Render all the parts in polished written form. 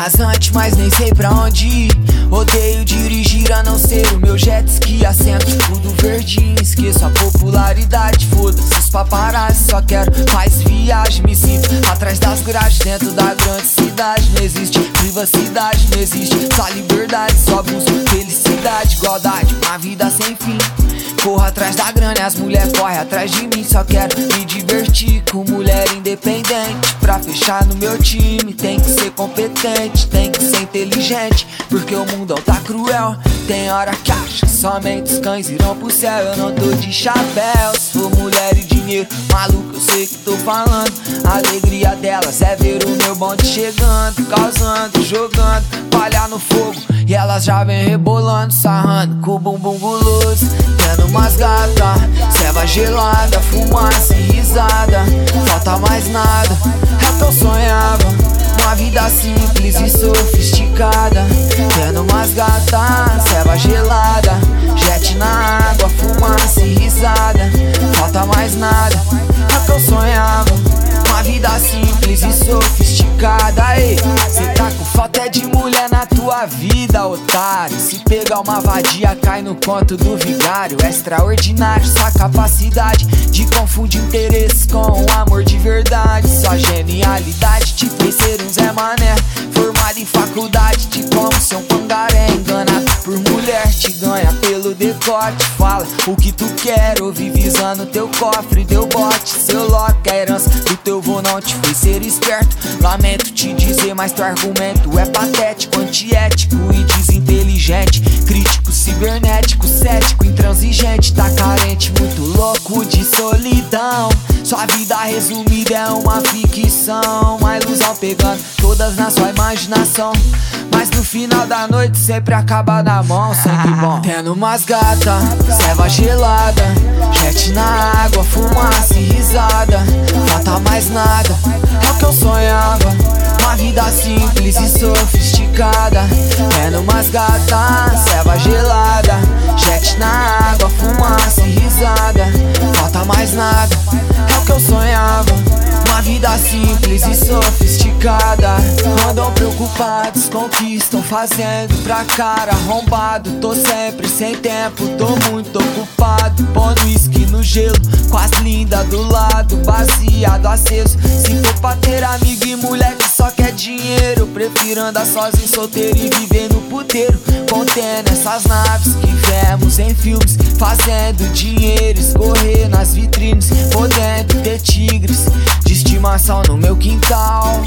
rasante, mas nem sei pra onde ir. Odeio dirigir a não ser o meu jet ski. Assento tudo verdinho, esqueço a popularidade. Foda-se os paparazzi, só quero mais viagem. Me sinto atrás das grades, dentro da grande cidade. Não existe privacidade, não existe só liberdade. Só busco felicidade, igualdade, uma vida sem fim. Corro atrás da grana e as mulheres correm atrás de mim. Só quero me divertir com mulher independente. Pra fechar no meu time tem que ser competente, tem que ser inteligente, porque o mundão tá cruel. Tem hora que acho que somente os cães irão pro céu. Eu não tô de chapéu, se for mulher e dinheiro, maluco, eu sei que tô falando. A alegria delas é ver o meu bonde chegando, causando, jogando palha no fogo, e elas já vem rebolando, sarrando com o bumbum guloso. Tendo umas gata, ceva gelada, fumaça e risada. Falta mais nada, é o que eu sonhava, uma vida simples e sofisticada. Tendo umas gata, ceva gelada, jet na água, fumaça e risada. Falta mais nada, é o que eu sonhava, uma vida simples e sofisticada. Ei, cê tá com falta é de mulher na tua vida, otário. Se pegar uma vadia, cai no conto do vigário. Extraordinário sua capacidade de confundir interesses com o amor de verdade. Sua genialidade te fez ser um Zé Mané, formado em faculdade de como ser um pangaré. Enganado por mulher, te ganha pelo decote. Fala o que tu quer, ouvir visando teu cofre. Deu bote, seu lote, a herança do teu vô não te fez ser esperto. Lamento te dizer, mas teu argumento é patético, antiético e desinteligente. Crítico, cibernético, cético, intransigente. Tá carente, muito louco de solidão. Sua vida resumida é uma ficção, uma ilusão pegando todas na sua imaginação. Mas no final da noite sempre acaba na mão, sempre bom. Tendo umas gata, ceva gelada, jet na água, fumaça e risada. Falta mais nada, é o que eu sonhava, uma vida simples e sofisticada. Tendo umas gata, ceva gelada, jet na água, fumaça e risada. Falta mais nada, é o que eu sonhava, uma vida simples e sofisticada. Andam preocupados com o que estão fazendo pra cara arrombado. Tô sempre sem tempo, tô muito ocupado, pondo uísque no gelo com as lindas do lado, baseado aceso. Se for pra ter amigo e mulher que só quer dinheiro, eu prefiro andar sozinho, solteiro e viver no puteiro. Contendo essas naves que vemos em filmes, fazendo dinheiro escorrer nas vitrines, podendo ter tigres de estimação no meu quintal.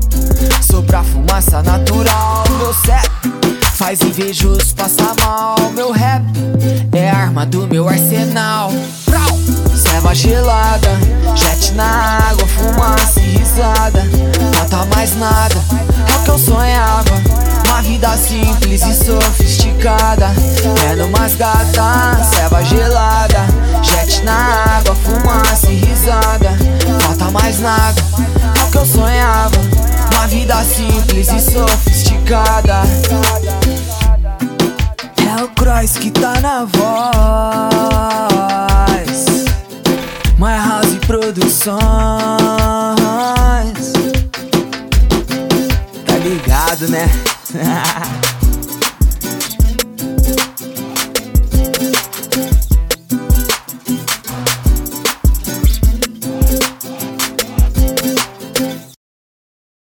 Sou pra fumaça natural, meu set faz invejoso passar mal. Meu rap é a arma do meu arsenal. Ceva gelada, jet na água, fumaça e risada. Falta mais nada, é o que eu sonhava, uma vida simples e sofisticada. Tendo umas gata, ceva gelada, jet na água, fumaça e risada. Falta mais nada, é o que eu sonhava, uma vida simples e sofisticada. É o Cross que tá na voz, My House Produções. Tá ligado, né?